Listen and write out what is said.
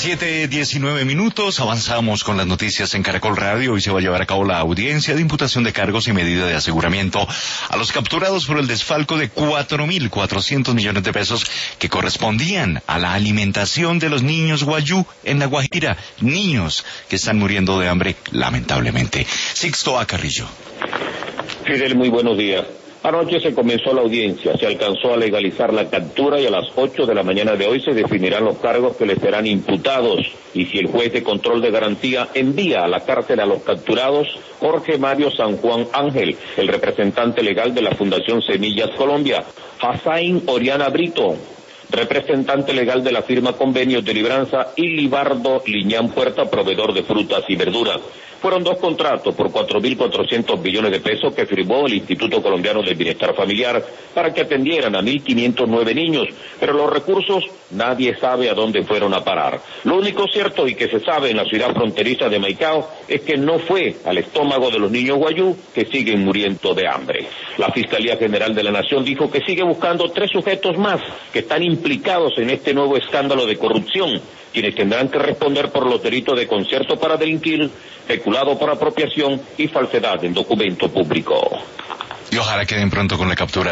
7:19, avanzamos con las noticias en Caracol Radio. Hoy se va a llevar a cabo la audiencia de imputación de cargos y medida de aseguramiento a los capturados por el desfalco de 4.400 millones de pesos que correspondían a la alimentación de los niños guayú en La Guajira, niños que están muriendo de hambre lamentablemente. Sixto A. Carrillo. Fidel, muy buenos días. Anoche se comenzó la audiencia, se alcanzó a legalizar la captura y a las 8 de la mañana de hoy se definirán los cargos que les serán imputados. Y si el juez de control de garantía envía a la cárcel a los capturados, Jorge Mario San Juan Ángel, el representante legal de la Fundación Semillas Colombia, Hassain Oriana Brito, representante legal de la firma Convenios de Libranza, y Libardo Liñán Puerta, proveedor de frutas y verduras. Fueron 2 contratos por 4.400 billones de pesos que firmó el Instituto Colombiano del Bienestar Familiar para que atendieran a 1.509 niños, pero los recursos nadie sabe a dónde fueron a parar. Lo único cierto y que se sabe en la ciudad fronteriza de Maicao es que no fue al estómago de los niños guayú, que siguen muriendo de hambre. La Fiscalía General de la Nación dijo que sigue buscando 3 sujetos más que están implicados en este nuevo escándalo de corrupción, quienes tendrán que responder por los delitos de concierto para delinquir, peculado por apropiación y falsedad en documento público. Y ojalá queden pronto con la captura